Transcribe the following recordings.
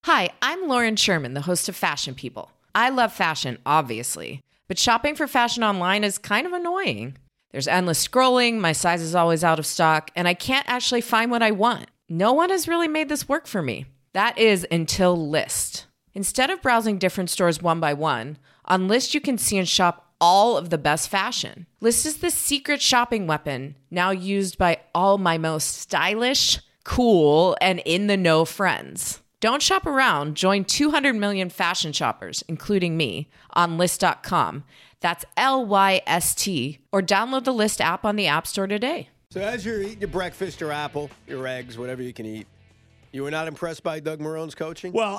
Hi, I'm Lauren Sherman, the host of Fashion People. I love fashion, obviously, but shopping for fashion online is kind of annoying. There's endless scrolling, my size is always out of stock, and I can't actually find what I want. No one has really made this work for me. That is until Lyst. Instead of browsing different stores one by one, on Lyst you can see and shop all of the best fashion. Lyst is the secret shopping weapon, now used by all my most stylish, cool, and in-the-know friends. Don't shop around. Join 200 million fashion shoppers, including me, on Lyst.com. That's Lyst, or download the Lyst app on the App Store today. So as you're eating your breakfast, your apple, your eggs, whatever you can eat, you were not impressed by Doug Marone's coaching? Well,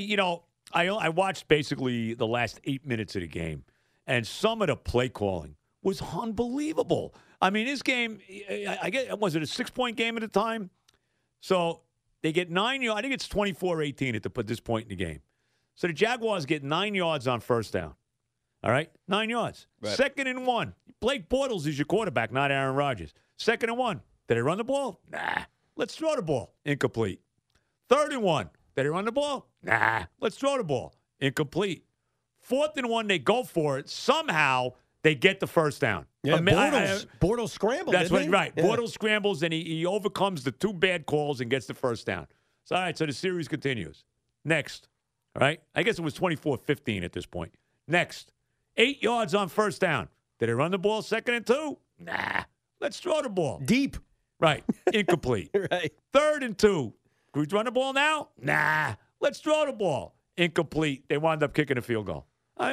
I watched basically the last 8 minutes of the game, and some of the play calling was unbelievable. I mean, this game, I guess, was it a 6-point game at the time? So they get 9 yards. I think it's 24-18 at this point in the game. So the Jaguars get 9 yards on first down. All right? 9 yards. Right. 2nd and 1. Blake Bortles is your quarterback, not Aaron Rodgers. 2nd and 1. Did they run the ball? Nah. Let's throw the ball. Incomplete. 3rd and 1. Did they run the ball? Nah. Let's throw the ball. Incomplete. 4th and 1, they go for it. Somehow, they get the first down. Yeah, Bortles scrambled. That's didn't he? right. Yeah. Bortles scrambles, and he overcomes the 2 bad calls and gets the first down. So, all right, so the series continues. Next. All right? I guess it was 24-15 at this point. Next. 8 yards on first down. Did they run the ball 2nd and 2? Nah. Let's throw the ball. Deep. Right. Incomplete. Right. 3rd and 2. Can we run the ball now? Nah. Let's throw the ball. Incomplete. They wound up kicking a field goal.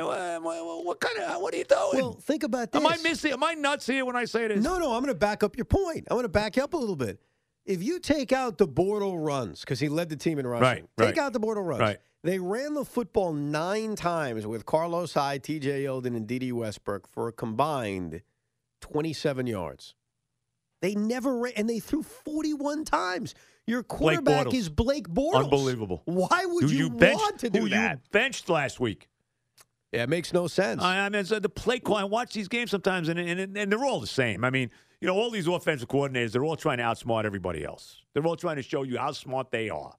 What are you doing? Well, think about this. Am I nuts here when I say this? No, I'm going to back up your point. I'm going to back you up a little bit. If you take out the Bortles runs, because he led the team in rushing, take out the Bortles runs. Right. They ran the football 9 times with Carlos Hyde, T.J. Yeldon, and D.D. Westbrook for a combined 27 yards. They never ran, and they threw 41 times. Your quarterback is Blake Bortles. Unbelievable. Why would you want to do that? You benched last week. Yeah, it makes no sense. I mean, the play call. I watch these games sometimes, and they're all the same. I mean, all these offensive coordinators, they're all trying to outsmart everybody else. They're all trying to show you how smart they are.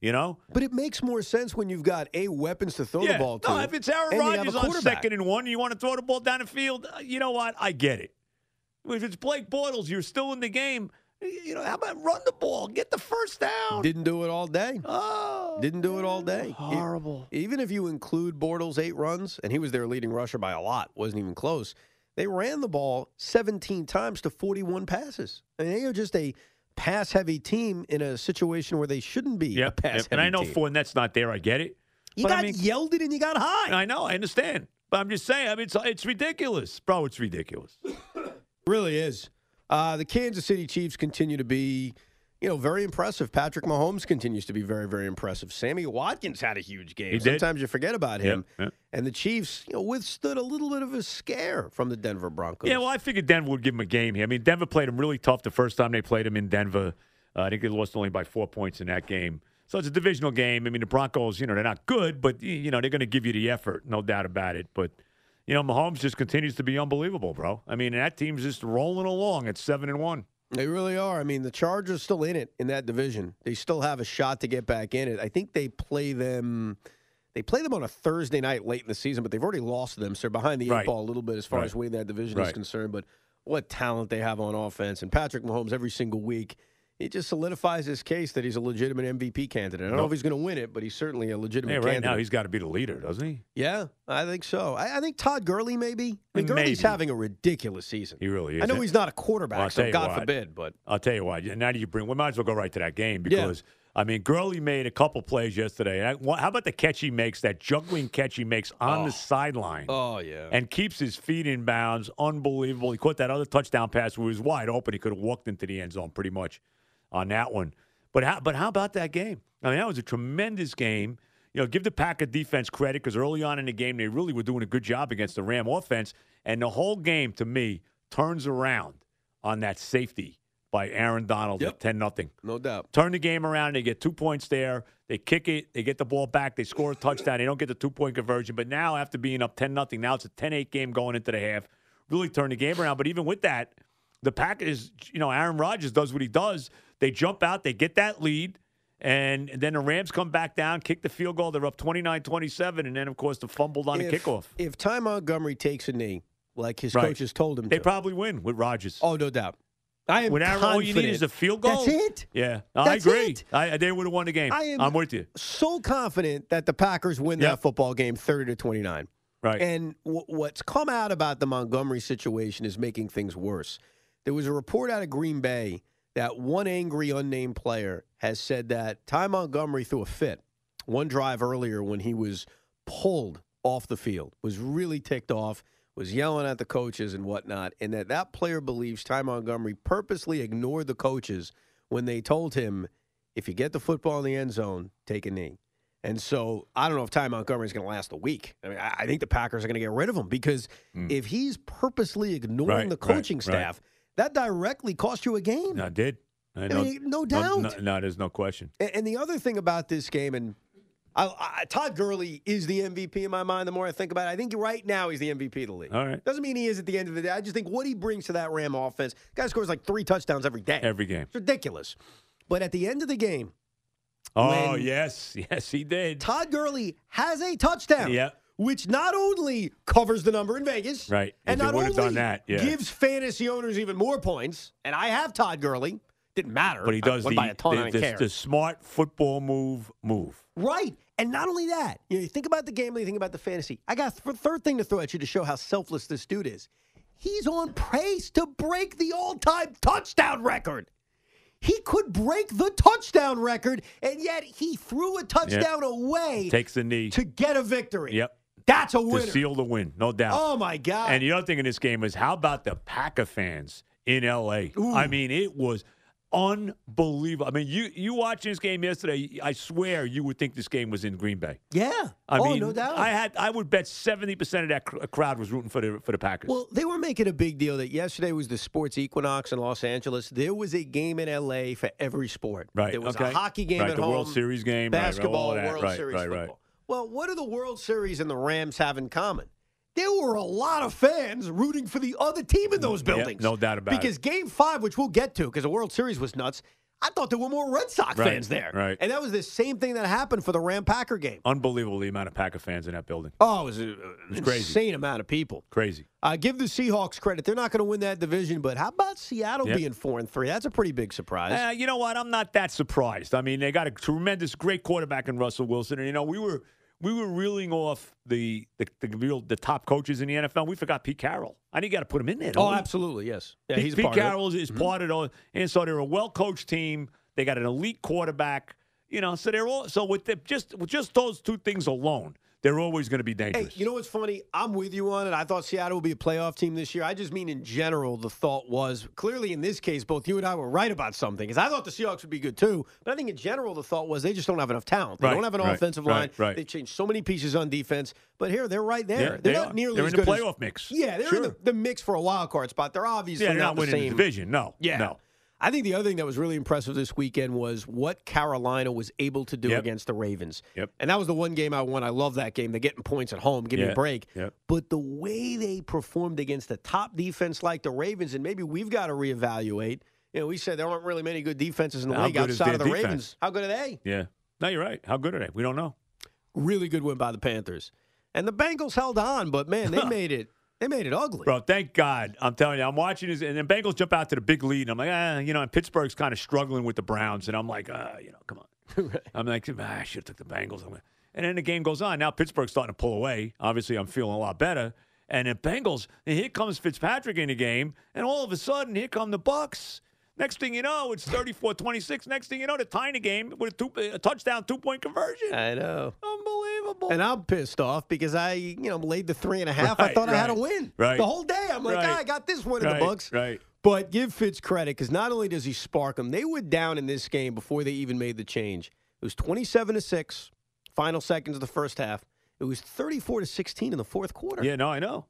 But it makes more sense when you've got weapons to throw the ball to. No, if it's Aaron Rodgers on 2nd and 1, you want to throw the ball down the field. You know what? I get it. If it's Blake Bortles, you're still in the game. How about run the ball, get the first down? Didn't do it all day. Oh, didn't do it all day. Horrible. Even if you include Bortles' 8 runs, and he was their leading rusher by a lot, wasn't even close. They ran the ball 17 times to 41 passes. And they are just a pass-heavy team in a situation where they shouldn't be a pass-heavy And I know team. Fournette's not there. I get it. You got Yeldon and you got Hyde. I know. I understand. But I'm just saying. I mean, it's ridiculous. Bro, it's ridiculous. Really is. The Kansas City Chiefs continue to be, very impressive. Patrick Mahomes continues to be very, very impressive. Sammy Watkins had a huge game. He did. Sometimes you forget about him. Yeah. And the Chiefs, withstood a little bit of a scare from the Denver Broncos. Yeah, well, I figured Denver would give him a game here. I mean, Denver played him really tough the first time they played him in Denver. I think they lost only by 4 points in that game. So it's a divisional game. I mean, the Broncos, they're not good, but, they're going to give you the effort, no doubt about it. But, Mahomes just continues to be unbelievable, bro. I mean, that team's just rolling along at 7-1. They really are. I mean, the Chargers still in it in that division. They still have a shot to get back in it. I think they play them on a Thursday night late in the season, but they've already lost them, so they're behind the 8 ball a little bit as far as winning that division is concerned. But what talent they have on offense. And Patrick Mahomes every single week, it just solidifies his case that he's a legitimate MVP candidate. I don't know if he's going to win it, but he's certainly a legitimate candidate. Right now he's got to be the leader, doesn't he? Yeah, I think so. I think Todd Gurley maybe. I mean, Gurley's having a ridiculous season. He really is. I know he's not a quarterback, so God forbid. But I'll tell you what. Now we might as well go right to that game because, I mean, Gurley made a couple plays yesterday. How about the catch he makes, that juggling catch he makes on the sideline? Oh, yeah. And keeps his feet in bounds. Unbelievable. He caught that other touchdown pass where he was wide open. He could have walked into the end zone pretty much on that one. But how about that game? I mean, that was a tremendous game. Give the Packer defense credit because early on in the game, they really were doing a good job against the Ram offense. And the whole game, to me, turns around on that safety by Aaron Donald at 10-0. No doubt. Turn the game around. They get 2 points there. They kick it. They get the ball back. They score a touchdown. They don't get the 2-point conversion. But now, after being up 10-0, now it's a 10-8 game going into the half. Really turn the game around. But even with that, the Packers, Aaron Rodgers does what he does. They jump out. They get that lead. And then the Rams come back down, kick the field goal. They're up 29-27, and then, of course, the fumbled on the kickoff. If Ty Montgomery takes a knee, like his coaches told him they to. probably win with Rodgers. Oh, no doubt. I am confident. All you need is a field goal. That's it. Yeah, That's I agree. it. They would have won the game. I'm with you. So confident that the Packers win that football game 30-29. Right. And what's come out about the Montgomery situation is making things worse. There was a report out of Green Bay that one angry, unnamed player has said that Ty Montgomery threw a fit one drive earlier when he was pulled off the field, was really ticked off, was yelling at the coaches and whatnot, and that player believes Ty Montgomery purposely ignored the coaches when they told him, if you get the football in the end zone, take a knee. And so I don't know if Ty Montgomery is going to last a week. I mean, I think the Packers are going to get rid of him because if he's purposely ignoring the coaching staff, that directly cost you a game. No, it did. I mean, no doubt. No, there's no question. And the other thing about this game, and Todd Gurley is the MVP in my mind the more I think about it. I think right now he's the MVP of the league. All right. Doesn't mean he is at the end of the day. I just think what he brings to that Ram offense, guy scores like 3 touchdowns every day. Every game. It's ridiculous. But at the end of the game. Oh, yes, he did. Todd Gurley has a touchdown. Yeah. Which not only covers the number in Vegas, right, and not only done that, gives fantasy owners even more points, and I have Todd Gurley. Didn't matter. But he does the smart football move. Right. And not only that, you think about the game, you think about the fantasy. I got a third thing to throw at you to show how selfless this dude is. He's on pace to break the all-time touchdown record. He could break the touchdown record, and yet he threw a touchdown away. Takes the knee. To get a victory. Yep. That's a winner. To seal the win, no doubt. Oh, my God. And the other thing in this game is, how about the Packer fans in L.A.? Ooh. I mean, it was unbelievable. I mean, you watching this game yesterday, I swear you would think this game was in Green Bay. Yeah. I mean, no doubt. I would bet 70% of that crowd was rooting for the Packers. Well, they were making a big deal that yesterday was the sports equinox in Los Angeles. There was a game in L.A. for every sport. Right. There was a hockey game at the home. World Series game. Basketball, right, World Series football. Well, what do the World Series and the Rams have in common? There were a lot of fans rooting for the other team in those buildings. No doubt about it. Because Game 5, which we'll get to because the World Series was nuts, I thought there were more Red Sox fans there. Right. And that was the same thing that happened for the Ram-Packer game. Unbelievable the amount of Packer fans in that building. Oh, it was an crazy. Insane amount of people. Crazy. Give the Seahawks credit. They're not going to win that division, but how about Seattle being 4-3? That's a pretty big surprise. You know what? I'm not that surprised. I mean, they got a tremendous, great quarterback in Russell Wilson. And, we were reeling off the top coaches in the NFL. We forgot Pete Carroll. I think you got to put him in there. Oh, absolutely, yes. Yeah, he's Pete part Carroll of it. is part of it. And so they're a well-coached team. They got an elite quarterback. So they're all with just those two things alone, they're always going to be dangerous. Hey, you know what's funny? I'm with you on it. I thought Seattle would be a playoff team this year. I just mean in general, the thought was, clearly in this case, both you and I were right about something, because I thought the Seahawks would be good too. But I think in general, the thought was they just don't have enough talent. They don't have an offensive line. Right. They've changed so many pieces on defense. But here, they're right there. Yeah, they're not nearly they're as in the good playoff mix. Yeah, they're in the mix for a wild card spot. They're obviously they're not the winning same the division. No. Yeah. No. I think the other thing that was really impressive this weekend was what Carolina was able to do against the Ravens. Yep. And that was the one game I won. I love that game. They're getting points at home. Give me a break. Yep. But the way they performed against a top defense like the Ravens, and maybe we've got to reevaluate. We said there aren't really many good defenses in the league outside of the Ravens. How good are they? Yeah. No, you're right. How good are they? We don't know. Really good win by the Panthers. And the Bengals held on, but, man, they made it. They made it ugly. Bro, thank God. I'm telling you, I'm watching this, and then Bengals jump out to the big lead, and I'm like, and Pittsburgh's kind of struggling with the Browns, and I'm like, come on. Right. I'm like, I should have took the Bengals. And then the game goes on. Now Pittsburgh's starting to pull away. Obviously, I'm feeling a lot better. And the Bengals, and here comes Fitzpatrick in the game, and all of a sudden, here come the Bucs. Next thing you know, it's 34-26. Next thing you know, the tiny game with a touchdown, 2-point conversion. I know. Unbelievable. And I'm pissed off because I, laid the 3.5. I thought I had a win. Right. The whole day. I'm like, I got this one in the books. Right. But give Fitz credit because not only does he spark them, they were down in this game before they even made the change. It was 27-6, final seconds of the first half. It was 34-16 in the fourth quarter. Yeah, no, I know.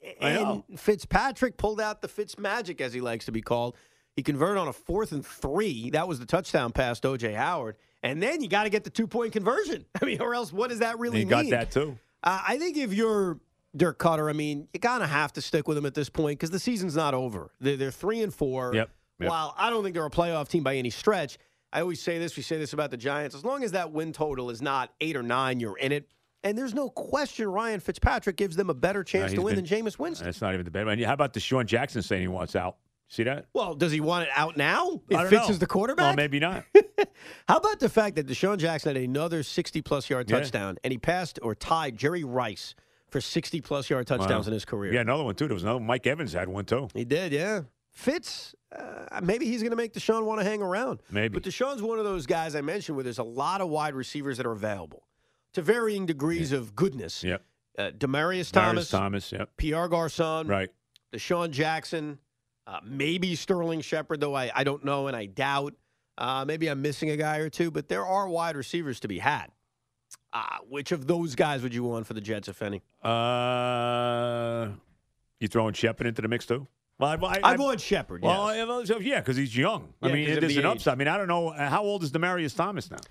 And Fitzpatrick pulled out the Fitz magic, as he likes to be called. He converted on a 4th and 3. That was the touchdown pass to O.J. Howard. And then you got to get the 2-point conversion. I mean, or else what does that really mean? You got that too. I think if you're Dirk Cutter, I mean, you kind of have to stick with him at this point because the season's not over. They're 3-4. Yep. While I don't think they're a playoff team by any stretch, I always say this. We say this about the Giants. As long as that win total is not 8 or 9, you're in it. And there's no question Ryan Fitzpatrick gives them a better chance to win than Jameis Winston. That's not even the bet. How about Deshaun Jackson saying he wants out? See that? Well, does he want it out now? If Fitz is the quarterback? Well, maybe not. How about the fact that Deshaun Jackson had another 60-plus yard touchdown, and he passed or tied Jerry Rice for 60-plus yard touchdowns in his career? Yeah, another one, too. There was another Mike Evans had one, too. He did, yeah. Fitz, maybe he's going to make Deshaun want to hang around. Maybe. But Deshaun's one of those guys I mentioned where there's a lot of wide receivers that are available to varying degrees of goodness. Yep. Demaryius Thomas. Yep. Pierre Garçon. Right. Deshaun Jackson. Maybe Sterling Shepard, though I don't know and I doubt. Maybe I'm missing a guy or two, but there are wide receivers to be had. Which of those guys would you want for the Jets, if any? You throwing Shepard into the mix, too? Well, I'd want Shepard, yes. Well, yeah, because he's young. Yeah, I mean, there's an upside. I mean, I don't know. How old is Demaryius Thomas now?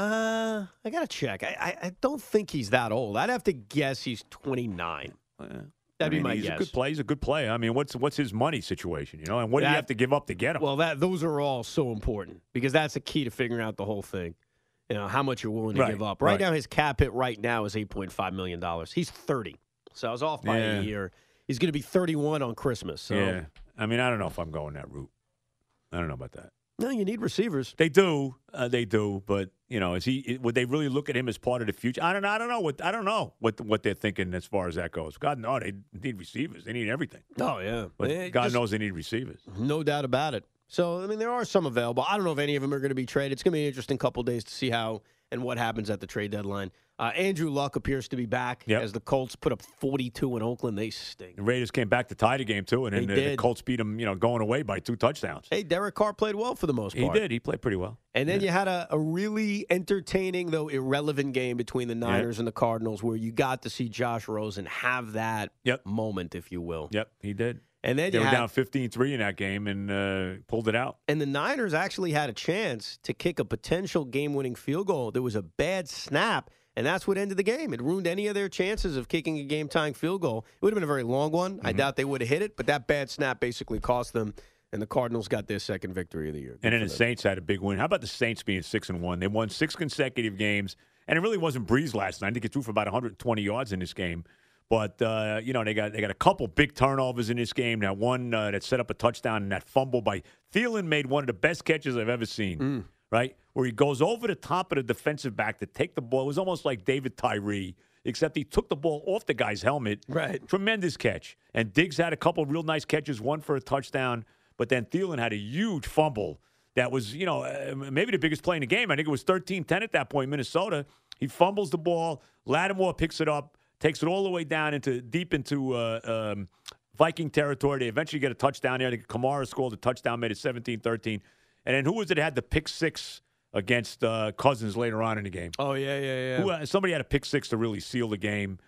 I got to check. I don't think he's that old. I'd have to guess he's 29. That'd be my guess. He's a good play. He's a good player. I mean, what's his money situation, and what do you have to give up to get him? Well, those are all so important because that's the key to figuring out the whole thing. How much you're willing to give up. Right now, his cap hit right now is $8.5 million. He's 30. So I was off by a year. He's going to be 31 on Christmas. So. Yeah. I mean, I don't know if I'm going that route. I don't know about that. No, you need receivers. They do. But, would they really look at him as part of the future? I don't know what they're thinking as far as that goes. God, no, they need receivers. They need everything. Oh, yeah. But God knows they need receivers. No doubt about it. So, I mean, there are some available. I don't know if any of them are going to be traded. It's going to be an interesting couple of days to see how and what happens at the trade deadline. Andrew Luck appears to be back as the Colts put up 42 in Oakland. They stink. The Raiders came back to tie the game, too, and then the Colts beat them, going away by 2 touchdowns. Hey, Derek Carr played well for the most part. He did. He played pretty well. And then you had a really entertaining, though irrelevant game between the Niners and the Cardinals where you got to see Josh Rosen have that moment, if you will. Yep, he did. And then they were down 15-3 in that game and pulled it out. And the Niners actually had a chance to kick a potential game-winning field goal. There was a bad snap, and that's what ended the game. It ruined any of their chances of kicking a game-tying field goal. It would have been a very long one. I doubt they would have hit it, but that bad snap basically cost them, and the Cardinals got their second victory of the year. And then the Saints had a big win. How about the Saints being 6-1? They won 6 consecutive games, and it really wasn't Breeze last night. I think he threw for about 120 yards in this game. But, they got a couple big turnovers in this game. That one that set up a touchdown and that fumble by Thielen made one of the best catches I've ever seen, right? Where he goes over the top of the defensive back to take the ball. It was almost like David Tyree, except he took the ball off the guy's helmet. Right. Tremendous catch. And Diggs had a couple real nice catches, one for a touchdown. But then Thielen had a huge fumble that was, maybe the biggest play in the game. I think it was 13-10 at that point, Minnesota. He fumbles the ball. Lattimore picks it up. Takes it all the way down deep into Viking territory. They eventually get a touchdown there. I think Kamara scored a touchdown, made it 17-13. And then who was it that had the pick 6 against Cousins later on in the game? Oh, yeah. Somebody had a pick 6 to really seal the game.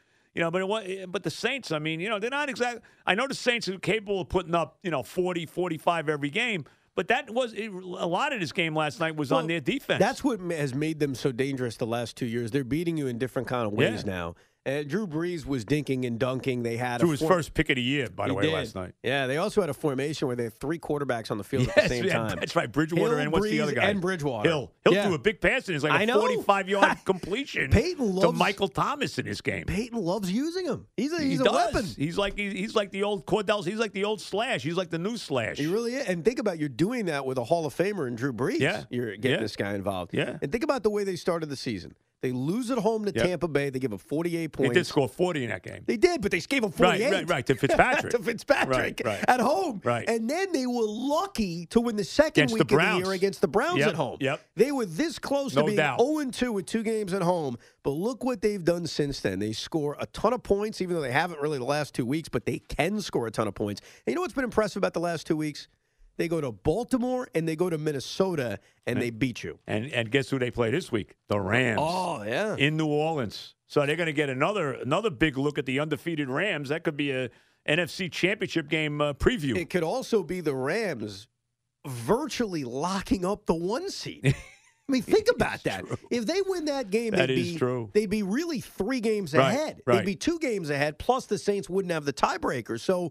But the Saints, I mean, they're not exactly – I know the Saints are capable of putting up, 40, 45 every game. But that was a lot of this game last night was on their defense. That's what has made them so dangerous the last 2 years. They're beating you in different kind of ways now. Drew Brees was dinking and dunking. They had his first pick of the year, by the way, last night. Yeah, they also had a formation where they had 3 quarterbacks on the field at the same time. That's right, Bridgewater Hill, and what's the other guy? And Bridgewater. Hill threw a big pass and it's like a 45-yard completion to Michael Thomas in this game. Peyton loves using him. He's a weapon. He's like the old Cordell. He's like the old Slash. He's like the new Slash. He really is. And think about you're doing that with a Hall of Famer in Drew Brees. Yeah. You're getting this guy involved. Yeah. And think about the way they started the season. They lose at home to Tampa Bay. They give up 48 points. They did score 40 in that game. They did, but they gave up 48. Right, to Fitzpatrick. To Fitzpatrick at home. Right. And then they were lucky to win the second week of the year against the Browns at home. Yep. They were this close to being 0-2 with 2 games at home. But look what they've done since then. They score a ton of points, even though they haven't really the last 2 weeks, but they can score a ton of points. And you know what's been impressive about the last 2 weeks? They go to Baltimore and they go to Minnesota and they beat you. And guess who they play this week? The Rams. Oh, yeah. In New Orleans. So they're going to get another big look at the undefeated Rams. That could be a NFC Championship game preview. It could also be the Rams virtually locking up the 1 seed. I mean, think about that. True. If they win that game, they'd be really 3 games ahead. Right. They'd be 2 games ahead, plus the Saints wouldn't have the tiebreaker. So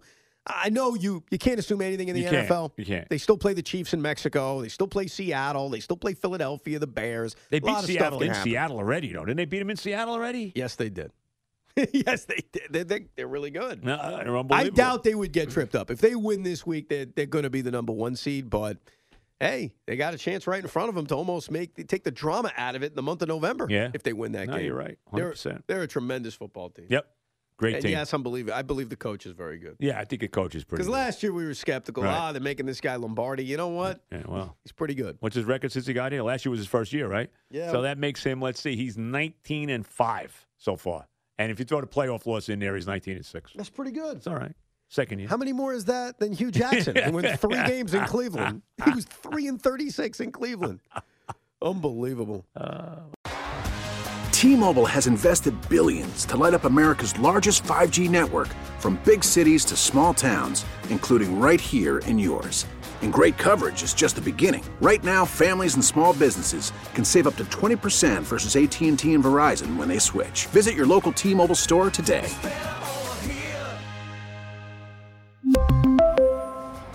I know you can't assume anything in the NFL. You can't. They still play the Chiefs in Mexico. They still play Seattle. They still play Philadelphia, the Bears. They beat Seattle in Seattle already, though. Didn't they beat them in Seattle already? Yes, they did. Yes, they did. They're really good. No, they're unbelievable. I doubt they would get tripped up. If they win this week, they're going to be the number 1 seed. But, hey, they got a chance right in front of them to almost take the drama out of it in the month of November if they win that game. You're right. 100%. They're a tremendous football team. Yep. Great team. Yes, I believe the coach is very good. Yeah, I think the coach is pretty good. Because last year we were skeptical. Right. They're making this guy Lombardi. You know what? Yeah, well. He's pretty good. What's his record since he got here? Last year was his first year, right? Yeah. So that makes him, let's see, he's 19-5 so far. And if you throw the playoff loss in there, he's 19-6. That's pretty good. It's all right. Second year. How many more is that than Hugh Jackson, who won 3 games in Cleveland? He was 3-36 in Cleveland. Unbelievable. T-Mobile has invested billions to light up America's largest 5G network, from big cities to small towns, including right here in yours. And great coverage is just the beginning. Right now, families and small businesses can save up to 20% versus AT&T and Verizon when they switch. Visit your local T-Mobile store today.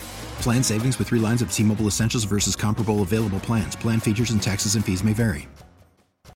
Plan savings with 3 lines of T-Mobile Essentials versus comparable available plans. Plan features and taxes and fees may vary.